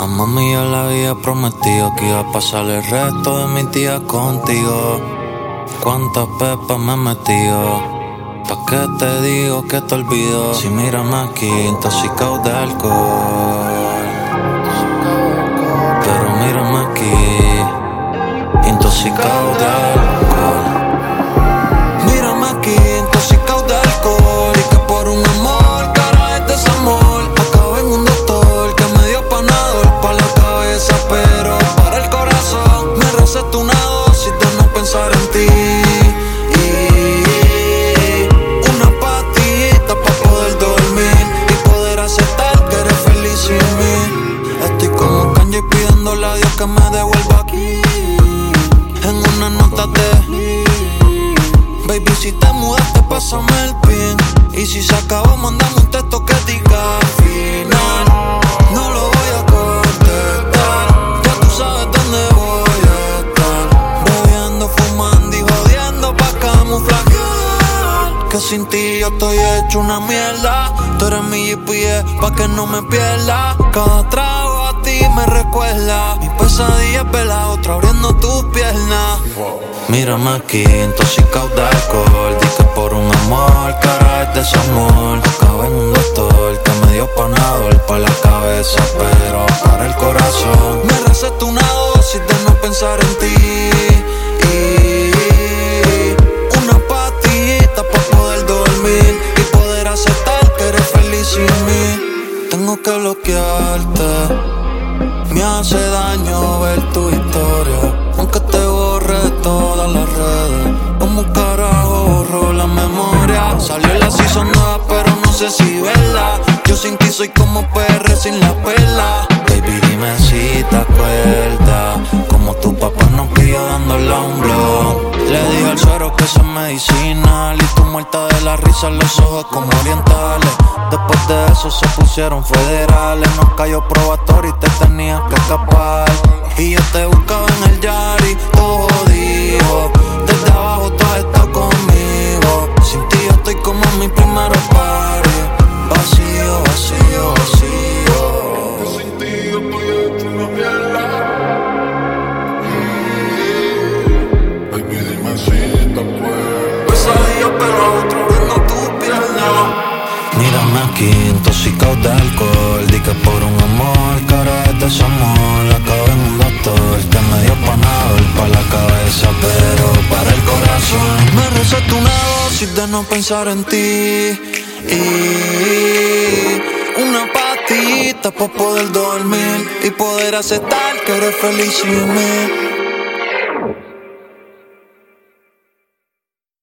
mami yo le había prometido que iba a pasar el resto de mi día contigo. Cuántas pepas me he metido, pa' qué te digo que te olvido. Si mírame aquí, intoxicado de alcohol. Pero mírame aquí, intoxicado de alcohol. Mírame aquí, intoxicado de alcohol. Y que por un amor, cara es desamor. Acabé en un doctor que me dio panadol pa' la cabeza, pero para el corazón me recetó una dosis de no pensar en ti. Una pastillita pa' poder dormir y poder aceptar que eres feliz sin mí. Estoy como Kanye pidiéndole a Dios que me devuelva aquí. En una nota de baby, si te mudaste, pásame el pin. Y si se acabó, mandame un texto que diga final. No lo voy a contestar, ya tú sabes dónde voy a estar. Bebiendo, fumando y jodiendo pa' camuflajear que sin ti yo estoy hecho una mierda. Tú eres mi GPS pa' que no me pierda. Cada trago a ti me recuerda mi pesadilla es ver la otra abriendo tus piernas. Mírame aquí, intoxicado de alcohol. Di que por un amor, cara es desamor. Acabé en un doctor que me dio panadol pa' la cabeza, pero para el corazón me recetó una dosis de no pensar en ti. Una pastillita pa' poder dormir y poder aceptar que eres feliz sin mí. Tengo que bloquearte, me hace daño ver tu historia. Aunque te borre todas las redes, como un carajo borro la memoria. Salió la season nueva, pero no sé si verla. Yo sin ti soy como PR sin la perla. Baby, dime si te acuerdas como tu papá nos crió dándole a un blog. Le dije al suero que eso es medicinal y tú muerta de la risa, los ojos como orientales. Después de eso se pusieron federales. Nos cayó probatorio y te tenías que escapar. Y yo te buscaba en el Yari, todo jodido. Desde abajo tú has estado conmigo. Sin ti yo estoy como en mi primer party. Vacío, vacío, vacío. Sin ti yo estoy hecho una mierda. Baby, dime si te acuerdas. Pesadilla pero a otro abriendo tu pierna. Mírame aquí, intoxicado de alcohol. Di que por un amor, cara es desamor. Acabé en un doctor que me dio panadol pa' la cabeza, pero para el corazón me recetó una dosis de no pensar en ti. Una pastillita pa' poder dormir y poder aceptar que eres feliz sin mí.